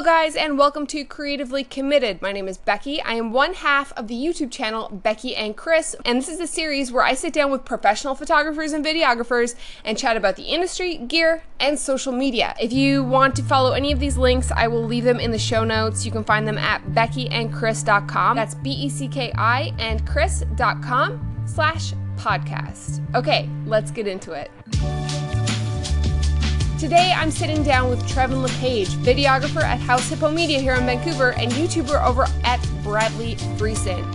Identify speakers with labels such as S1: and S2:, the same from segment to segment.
S1: guys, and welcome to Creatively Committed. My name is Becky. I am one half of the YouTube channel Becky and Chris, and this is a series where I sit down with professional photographers and videographers and chat about the industry, gear, and social media. If you want to follow any of these links, I will leave them in the show notes. You can find them at beckyandchris.com. That's BECKI and chris.com/podcast. Okay, let's get into it. Today, I'm sitting down with Trevin LePage, videographer at House Hippo Media here in Vancouver and YouTuber over at Bradley Friesen.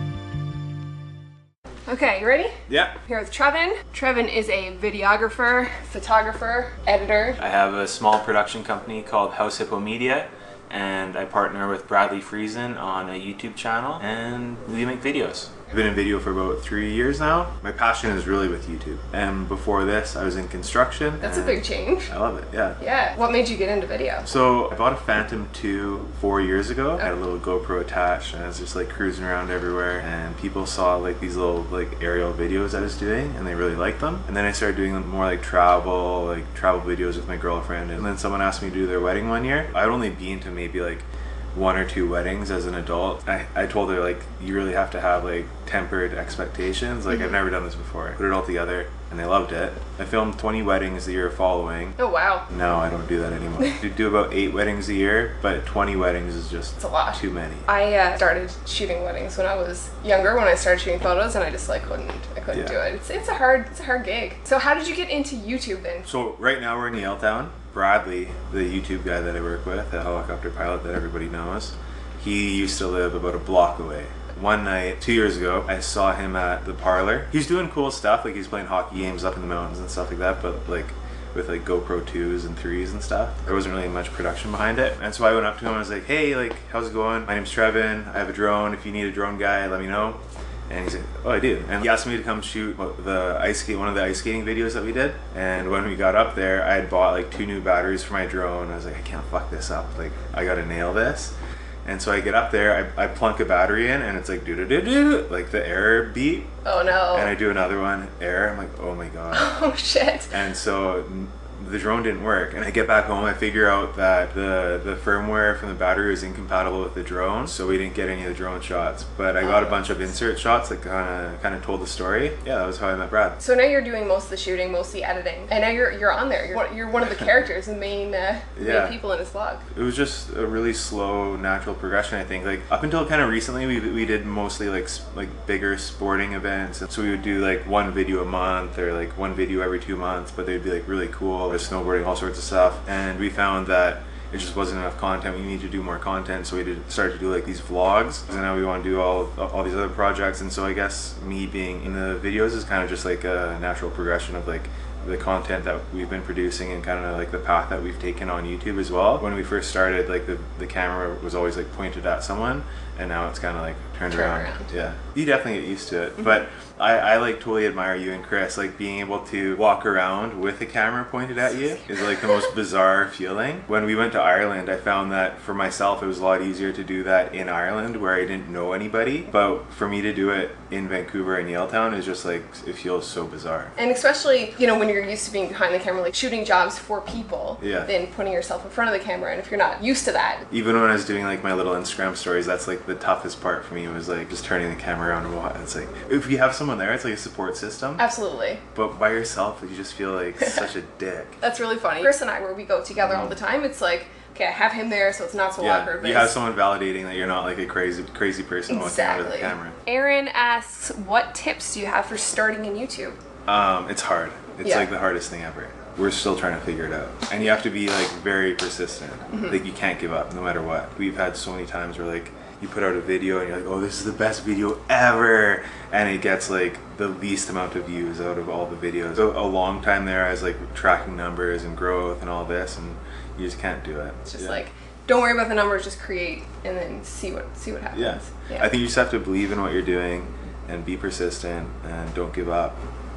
S1: Okay, you ready?
S2: Yeah.
S1: Here with Trevin. Trevin is a videographer, photographer, editor.
S2: I have a small production company called House Hippo Media, and I partner with Bradley Friesen on a YouTube channel, and we make videos. I've been in video for about 3 years now. My passion is really with YouTube. And before this, I was in construction.
S1: That's a big change.
S2: I love it, yeah.
S1: Yeah. What made you get into video?
S2: So I bought a Phantom 2 4 years ago. I had a little GoPro attached, and I was just like cruising around everywhere, and people saw like these little like aerial videos I was doing, and they really liked them. And then I started doing more like travel videos with my girlfriend, and then someone asked me to do their wedding one year. I'd only been to maybe like 1 or 2 weddings as an adult. I told her, like, you really have to have like tempered expectations. Like, I've never done this before. Put it all together, and they loved it. I filmed 20 weddings the year following.
S1: Oh wow.
S2: No, I don't do that anymore. I do about 8 weddings a year, but 20 weddings is just
S1: It's a lot.
S2: too many.
S1: I started shooting weddings when I was younger, when I started shooting photos, and I just like couldn't
S2: Yeah.
S1: do it. It's a hard gig. So how did you get into YouTube then?
S2: So right now we're in Yaletown. Bradley, the YouTube guy that I work with, the helicopter pilot that everybody knows, he used to live about a block away. One night, 2 years ago, I saw him at the parlor. He's doing cool stuff, like he's playing hockey games up in the mountains and stuff like that, but like with like GoPro 2s and 3s and stuff. There wasn't really much production behind it. And so I went up to him and I was like, hey, like, how's it going? My name's Trevin. I have a drone. If you need a drone guy, let me know. And he's like, oh, I do. And he asked me to come shoot one of the ice skating videos that we did. And when we got up there, I had bought like 2 new batteries for my drone. I was like, I can't fuck this up. Like, I gotta nail this. And so I get up there, I plunk a battery in, and it's like do-do-do-do, like the error beep.
S1: Oh no.
S2: And I do another one, error. I'm like, oh my god.
S1: Oh shit.
S2: And so the drone didn't work, and I get back home, I figure out that the firmware from the battery was incompatible with the drone, so we didn't get any of the drone shots. But I got a bunch of insert shots that kind of told the story. Yeah, that was how I met Brad.
S1: So now you're doing most of the shooting, most of the editing, and now you're on there. You're one of the characters, the main people in his vlog.
S2: It was just a really slow, natural progression. I think like up until kind of recently, we did mostly like bigger sporting events, and so we would do like 1 video a month or like 1 video every 2 months, but they'd be like really cool. Snowboarding, all sorts of stuff, and we found that it just wasn't enough content. We need to do more content, so we started to do like these vlogs, and now we want to do all these other projects. And so I guess me being in the videos is kind of just like a natural progression of like the content that we've been producing and kind of like the path that we've taken on YouTube as well. When we first started, like the camera was always like pointed at someone, and now it's kind of like turned around. Yeah, you definitely get used to it. But I like totally admire you and Chris. Like being able to walk around with the camera pointed at you is like the most bizarre feeling. When we went to Ireland, I found that for myself it was a lot easier to do that in Ireland where I didn't know anybody. But for me to do it in Vancouver and Yaletown is just like, it feels so bizarre. And
S1: especially, you know, when you're used to being behind the camera, like shooting jobs for people, then putting yourself in front of the camera, and if you're not used to that.
S2: Even when I was doing like my little Instagram stories, that's like the toughest part for me, was like just turning the camera around and watching. It's like, if you have someone there, it's like a support system.
S1: Absolutely.
S2: But by yourself, you just feel like such a dick.
S1: That's really funny. Chris and I, where we go together all the time, it's like, okay, I have him there, so it's not so awkward.
S2: You have someone validating that you're not like a crazy person walking out of the camera.
S1: Aaron asks, what tips do you have for starting in YouTube?
S2: It's hard. It's like the hardest thing ever. We're still trying to figure it out. And you have to be like very persistent. Like you can't give up no matter what. We've had so many times where like you put out a video and you're like, oh, this is the best video ever, and it gets like the least amount of views out of all the videos. So a long time there I was like tracking numbers and growth and all this, and you just can't do it.
S1: It's just like, don't worry about the numbers, just create and then see what happens.
S2: Yeah. I think you just have to believe in what you're doing and be persistent and don't give up,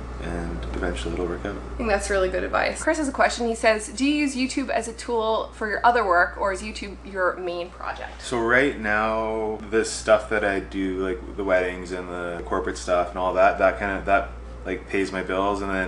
S2: and eventually it'll work out.
S1: I think that's really good advice. Chris has a question. He says, do you use YouTube as a tool for your other work, or is YouTube your main project?
S2: So right now, the stuff that I do, like the weddings and the corporate stuff and all that, that like pays my bills, and then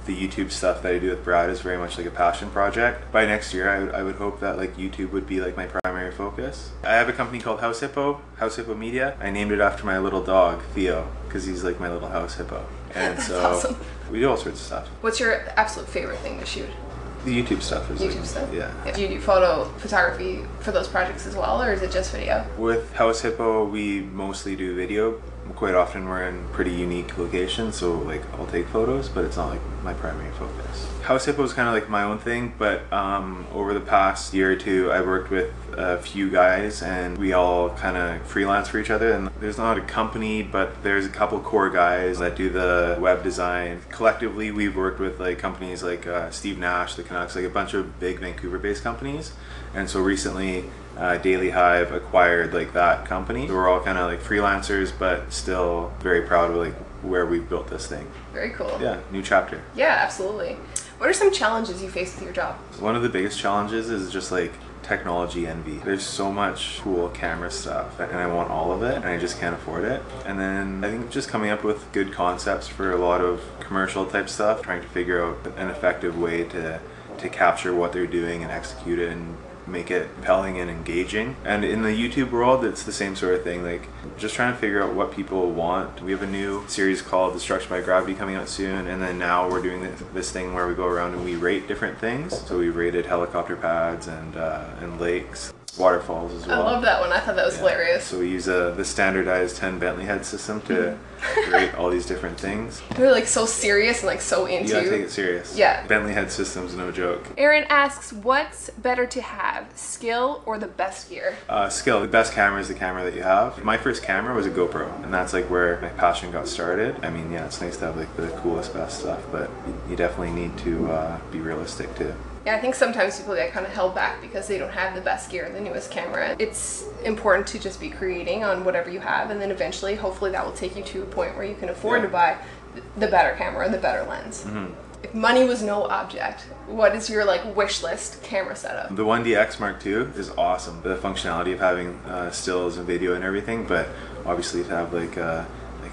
S2: the YouTube stuff that I do with Brad is very much like a passion project. By next year, I would hope that like YouTube would be like my primary focus. I have a company called House Hippo Media. I named it after my little dog, Theo, because he's like my little house hippo. And so
S1: awesome.
S2: we do all sorts of stuff.
S1: What's your absolute favorite thing to shoot?
S2: The YouTube stuff is
S1: YouTube
S2: like,
S1: stuff?
S2: Yeah.
S1: Do you do photography for those projects as well, or is it just video?
S2: With House Hippo, we mostly do video. Quite often we're in pretty unique locations, so like I'll take photos, but it's not like my primary focus. House Hippo is kind of like my own thing, but over the past year or two, I worked with a few guys, and we all kind of freelance for each other. And there's not a company, but there's a couple core guys that do the web design. Collectively, we've worked with like companies like Steve Nash, the Canucks, like a bunch of big Vancouver-based companies. And so recently, Daily Hive acquired like that company. So we're all kind of like freelancers, but still very proud of like where we've built this thing.
S1: Very cool.
S2: Yeah, new chapter.
S1: Yeah, absolutely. What are some challenges you face with your job?
S2: One of the biggest challenges is just like technology envy. There's so much cool camera stuff and I want all of it and I just can't afford it. And then I think just coming up with good concepts for a lot of commercial type stuff, trying to figure out an effective way to capture what they're doing and execute it and make it compelling and engaging. And in the YouTube world, it's the same sort of thing, like just trying to figure out what people want. We have a new series called Destruction by Gravity coming out soon, and then now we're doing this thing where we go around and we rate different things. So we rated helicopter pads and lakes, waterfalls as well.
S1: I love that one. I thought that was hilarious.
S2: So we use the standardized 10 Bentley head system to rate all these different things.
S1: They're like so serious and like so into.
S2: You gotta take it serious.
S1: Yeah.
S2: Bentley head system's no joke.
S1: Aaron asks, what's better to have, skill or the best gear?
S2: Skill. The best camera is the camera that you have. My first camera was a GoPro, and that's like where my passion got started. I mean, yeah, it's nice to have like the coolest, best stuff, but you definitely need to be realistic too.
S1: Yeah, I think sometimes people get kind of held back because they don't have the best gear, the newest camera. It's important to just be creating on whatever you have, and then eventually, hopefully that will take you to a point where you can afford to buy the better camera, the better lens. Mm-hmm. If money was no object, what is your like wish list camera setup?
S2: The 1DX Mark II is awesome. The functionality of having stills and video and everything, but obviously to have like a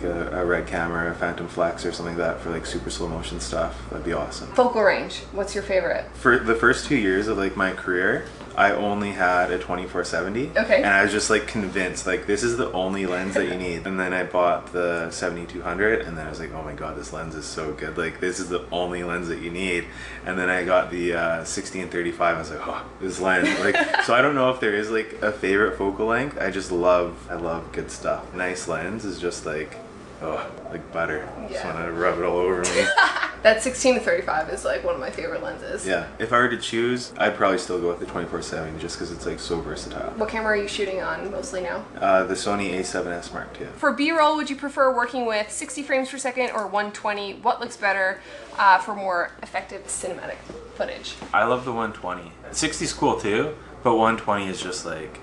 S2: red camera, a Phantom Flex or something like that for like super slow motion stuff, that'd be awesome.
S1: Focal range, what's your favorite?
S2: For the first 2 years of like my career, I only had a 24-70.
S1: Okay.
S2: And I was just like convinced like this is the only lens that you need. And then I bought the 7200 and then I was like, oh my god, this lens is so good. Like this is the only lens that you need. And then I got the 16-35. I was like, oh, this lens. Like so I don't know if there is like a favorite focal length. I love good stuff. Nice lens is just like, oh, like butter. Just want to rub it all over me.
S1: That 16-35 is like one of my favorite lenses.
S2: Yeah. If I were to choose, I'd probably still go with the 24-70 just because it's like so versatile.
S1: What camera are you shooting on mostly now?
S2: The Sony A7S Mark II.
S1: For B-roll, would you prefer working with 60 frames per second or 120? What looks better for more effective cinematic footage?
S2: I love the 120. 60's cool too, but 120 is just like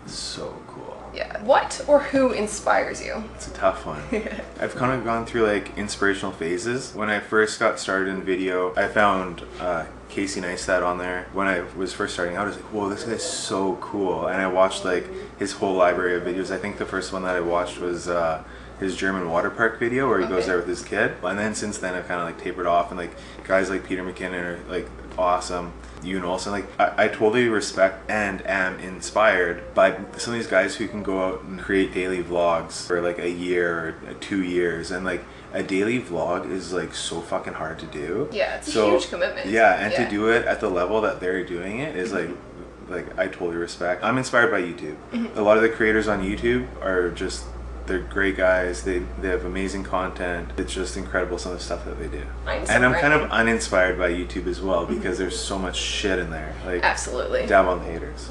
S2: so cool.
S1: Yeah. What or who inspires you?
S2: It's a tough one. I've kind of gone through like inspirational phases. When I first got started in video, I found Casey Neistat on there. When I was first starting out, I was like, whoa, this guy's so cool. And I watched like his whole library of videos. I think the first one that I watched was his German water park video where he goes there with his kid. And then since then I've kind of like tapered off, and like guys like Peter McKinnon are like awesome. Yoon Olsen, like I totally respect and am inspired by some of these guys who can go out and create daily vlogs for like a year or 2 years, and like a daily vlog is like so fucking hard to do.
S1: Yeah, it's a huge commitment.
S2: Yeah, and to do it at the level that they're doing it is like I totally respect. I'm inspired by YouTube. A lot of the creators on YouTube are just, they're great guys. They have amazing content. It's just incredible some of the stuff that they do. And I'm kind of uninspired by YouTube as well because there's so much shit in there. Like
S1: absolutely.
S2: Dab on the haters.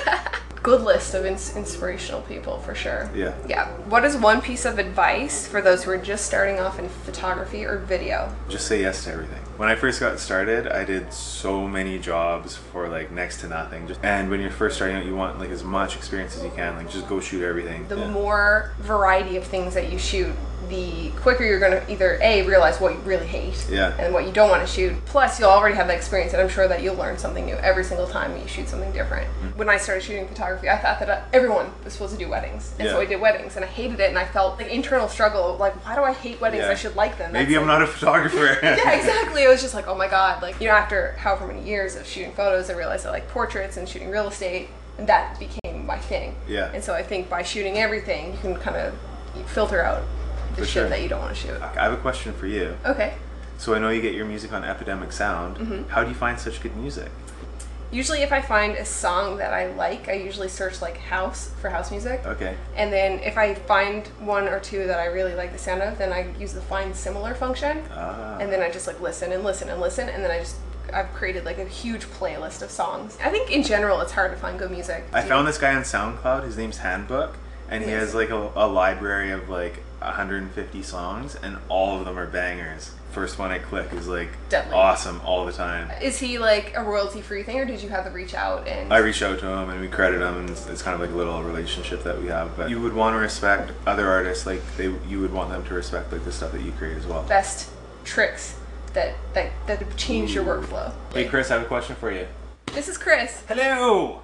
S1: Good list of inspirational people for sure.
S2: Yeah.
S1: Yeah. What is one piece of advice for those who are just starting off in photography or video?
S2: Just say yes to everything. When I first got started, I did so many jobs for like next to nothing. And when you're first starting out, you want like as much experience as you can. Like just go shoot everything.
S1: The more variety of things that you shoot, the quicker you're going to either A, realize what you really hate and what you don't want to shoot. Plus, you'll already have that experience, and I'm sure that you'll learn something new every single time you shoot something different. When I started shooting photography, I thought that everyone was supposed to do weddings. And so I did weddings, and I hated it, and I felt like internal struggle, like, why do I hate weddings? I should like them.
S2: Maybe I'm not a photographer.
S1: Yeah, exactly. I was just like, oh my god, like, you know, after however many years of shooting photos, I realized I like portraits and shooting real estate, and that became my thing.
S2: Yeah.
S1: And so I think by shooting everything, you can kind of filter out the shit that you don't want to shoot.
S2: I have a question for you.
S1: Okay.
S2: So I know you get your music on Epidemic Sound.
S1: Mm-hmm.
S2: How do you find such good music?
S1: Usually if I find a song that I like, I usually search like house for house music.
S2: Okay.
S1: And then if I find one or two that I really like the sound of, then I use the find similar function. And then I just like listen and listen and listen, and then I've created like a huge playlist of songs. I think in general it's hard to find good music.
S2: I found this guy on SoundCloud. His name's Handbook, and he has like a library of like 150 songs, and all of them are bangers. First one I click is like
S1: Deadly.
S2: Awesome all the time.
S1: Is he like a royalty-free thing, or did you have to reach out and...
S2: I reach out to him and we credit him, and it's kind of like a little relationship that we have. But you would want to respect other artists, like you would want them to respect like the stuff that you create as well.
S1: Best tricks that change your workflow.
S3: Hey Chris, I have a question for you.
S1: This is Chris.
S3: Hello.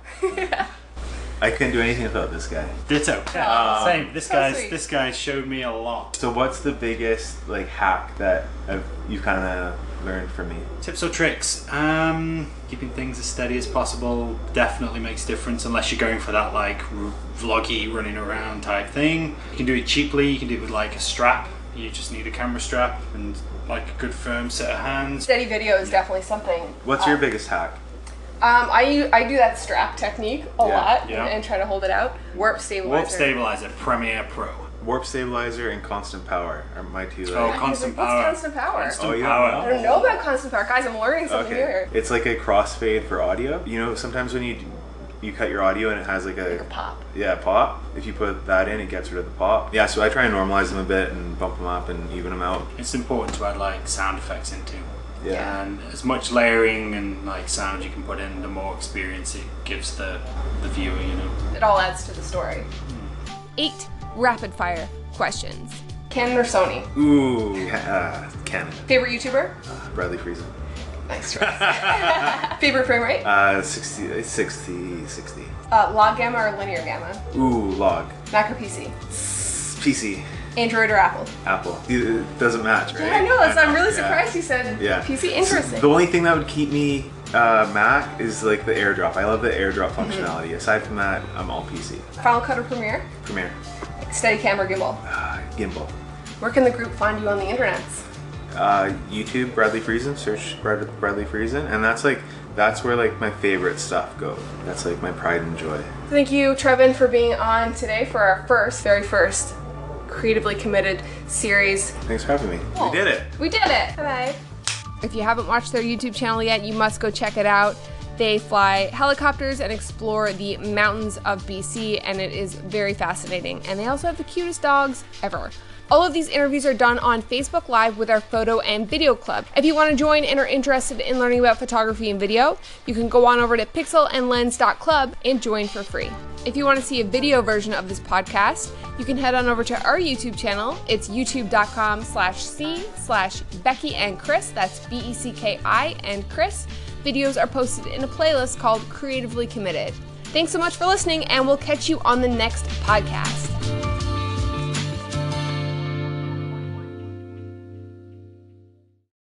S2: I couldn't do anything without this guy.
S3: Ditto. Same. This
S1: sweet.
S3: guy showed me a lot.
S2: So what's the biggest like hack that you kind of learned from me?
S3: Tips or tricks? Keeping things as steady as possible definitely makes a difference, unless you're going for that like vloggy running around type thing. You can do it cheaply. You can do it with like a strap. You just need a camera strap and like a good firm set of hands.
S1: Steady video is definitely something.
S2: What's your biggest hack?
S1: I do that strap technique a lot
S3: Yeah.
S1: and try to hold it out. Warp stabilizer.
S3: Warp Stabilizer Premiere Pro.
S2: Warp Stabilizer and Constant Power are my two.
S3: Oh,
S2: Like,
S3: Constant
S1: What's
S3: Power.
S1: constant power?
S3: Constant
S2: Oh, you don't
S3: Power.
S2: know?
S1: I don't know about constant power. Guys, I'm learning something new
S2: okay.
S1: here.
S2: It's like a crossfade for audio. You know, sometimes when you cut your audio and it has like
S1: Like a pop.
S2: Yeah, pop. If you put that in, it gets rid of the pop. Yeah, so I try and normalize them a bit and bump them up and even them out.
S3: It's important to add like sound effects into.
S2: Yeah.
S3: And as much layering and like sound you can put in, the more experience it gives the viewer, you know.
S1: It all adds to the story.
S4: 8 rapid fire questions.
S1: Canon or Sony?
S2: Ooh, Canon.
S1: Favorite YouTuber?
S2: Bradley Friesen.
S1: Nice choice. Favorite frame rate?
S2: 60.
S1: Log gamma or linear gamma?
S2: Ooh, log.
S1: Mac or PC?
S2: PC.
S1: Android or Apple?
S2: Apple. It doesn't match, right?
S1: Yeah, I know. I'm really
S2: Yeah.
S1: surprised you said
S2: Yeah.
S1: PC. Interesting.
S2: The only thing that would keep me Mac is like the AirDrop. I love the AirDrop functionality. Aside from that, I'm all PC.
S1: Final Cut or Premiere?
S2: Premiere.
S1: Steadicam or gimbal?
S2: Gimbal.
S1: Where can the group find you on the internets?
S2: YouTube, Bradley Friesen. Search Bradley Friesen, and that's where like my favorite stuff goes. That's like my pride and joy.
S1: Thank you, Trevin, for being on today for our very first creatively committed series.
S2: Thanks for having me. We did it.
S1: We did it. Bye.
S4: If you haven't watched their YouTube channel yet, you must go check it out. They fly helicopters and explore the mountains of BC, and it is very fascinating. And they also have the cutest dogs ever. All of these interviews are done on Facebook Live with our photo and video club. If you want to join and are interested in learning about photography and video, you can go on over to pixelandlens.club and join for free. If you want to see a video version of this podcast, you can head on over to our YouTube channel. It's youtube.com/c/Becky and Chris. That's BECKI and Chris. Videos are posted in a playlist called Creatively Committed. Thanks so much for listening, and we'll catch you on the next podcast.